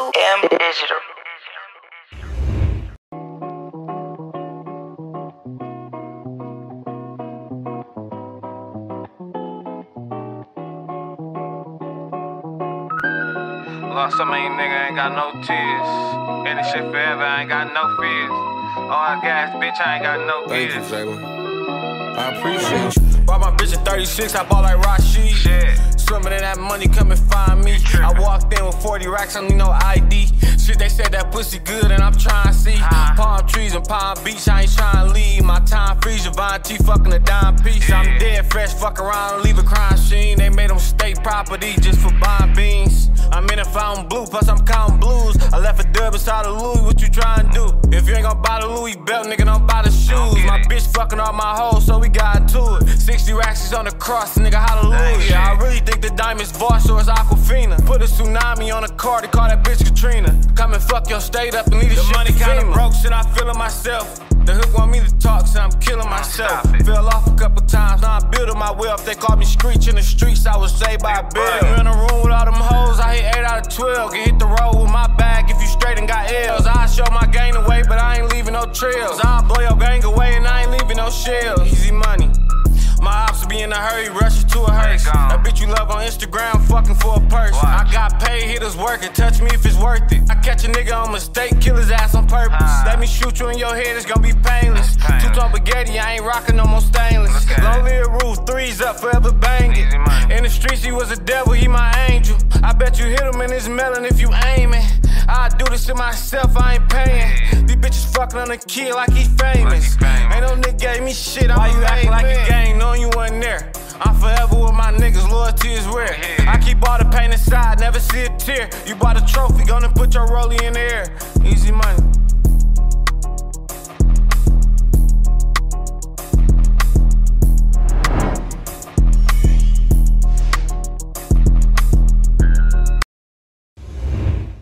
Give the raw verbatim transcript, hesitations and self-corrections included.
O M Digital. Lost so many niggas, ain't got no tears. In this shit forever, I ain't got no fears. All gas, bitch, I ain't got no Thank tears. you, Jalen. I appreciate you. Bought my bitch at thirty-six, I bought like Rashid. Shit. Swimming in that money, come and find me. I walked in with forty racks, I don't need no I D. Shit, they said that pussy good and I'm trying to see. Uh. Palm trees and Palm Beach, I ain't trying to leave. My time freeze, Javon T fucking a dime piece. Yeah. I'm dead fresh, fuck around, leave a crime scene. They made them state property just for buying beans. I'm in a fountain blue, plus I'm counting blues. I left a dub inside of Louis, what you trying to do? If you ain't gon' buy the Louis belt, nigga, don't buy the shoes. My bitch fucking all my hoes, so we got into it. sixty racks is on the cross, nigga, hallelujah. I really think the diamond's Voss or it's Aquafina. Put a tsunami on a car, they call that bitch Katrina. Come and fuck your state up and leave the shit money kinda broke, shit, I feelin' myself. The hook want me to talk, so I'm killing myself. Fell off a couple times, now I'm building my wealth. They call me Screech in the streets, I was saved by a bill. You in a room with all them hoes, I hit eight out of twelve. Can hit the road with my bag if you straight and got L's. I show my gang away, but I ain't leaving no trails. I'll blow your gang away and I ain't leaving no shells. Easy money. My ops be in a hurry, rush to a hearse. That bitch you love on Instagram, fucking for a purse. Watch. I got paid, hitters working, touch me if it's worth it. I catch a nigga on mistake, kill his ass on purpose. Uh. Let me shoot you in your head, it's gonna be painless. Painless. Two-tone spaghetti, I ain't rocking no more stainless. Okay. Long live roof, threes up, forever banging. Easy money. In the streets, he was a devil, he my angel. I bet you hit him in his melon if you aiming. I do this to myself, I ain't paying. Yeah. These bitches fucking on a kid like he famous. Like he famous. Ain't no nigga gave me shit, I'm Why you acting like a gang, knowing you wasn't there? I'm forever with my niggas, loyalty is rare. Yeah. I keep all the pain inside, never see a tear. You bought a trophy, gonna put your rollie in the air. Easy money.